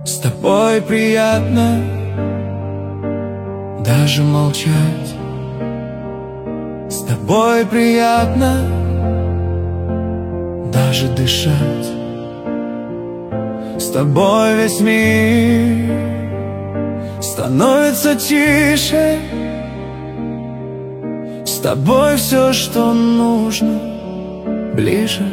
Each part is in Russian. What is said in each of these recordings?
С тобой приятно даже молчать. С тобой приятно даже дышать. С тобой весь мир становится тише. С тобой все, что нужно, ближе.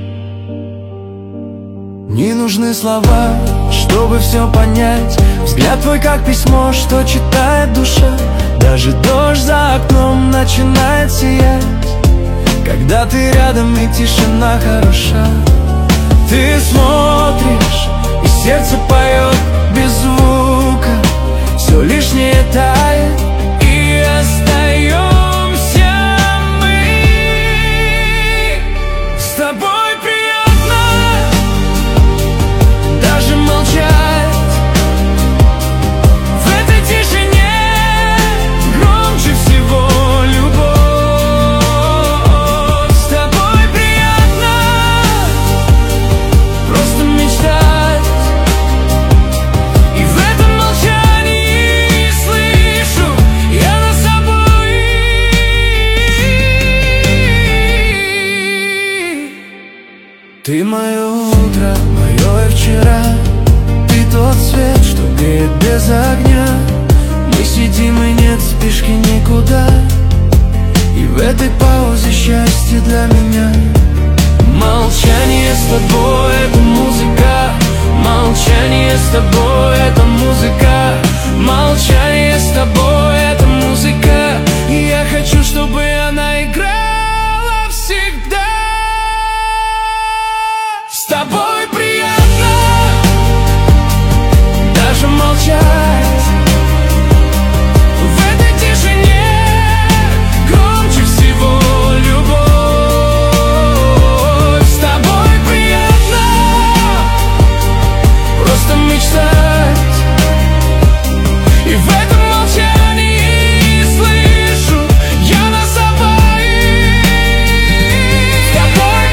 Не нужны слова, чтобы все понять. Взгляд твой как письмо, что читает душа. Даже дождь за окном начинает сиять, когда ты рядом и тишина хороша. Ты смотришь, и сердце поет без звука. Все лишнее тает, и остаемся мы. С тобой даже молчать. В этой тишине громче всего любовь. С тобой приятно просто мечтать. И в этом молчании слышу я нас с собой. Ты мое утро, мое вчера. Ты тот свет, что греет без огня. Мы сидим и нет спешки никуда. И в этой паузе счастье для меня. Молчание с тобой — это музыка. Молчание с тобой — это музыка. Молчание с тобой — это музыка. И я хочу, чтобы она играла всегда. С тобой приятно даже молчать. В этой тишине громче всего любовь. С тобой приятно просто мечтать. И в этом молчании слышу я нас с собой. С тобой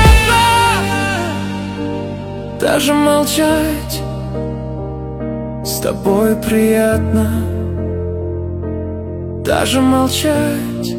приятно даже молчать. С тобой приятно даже молчать.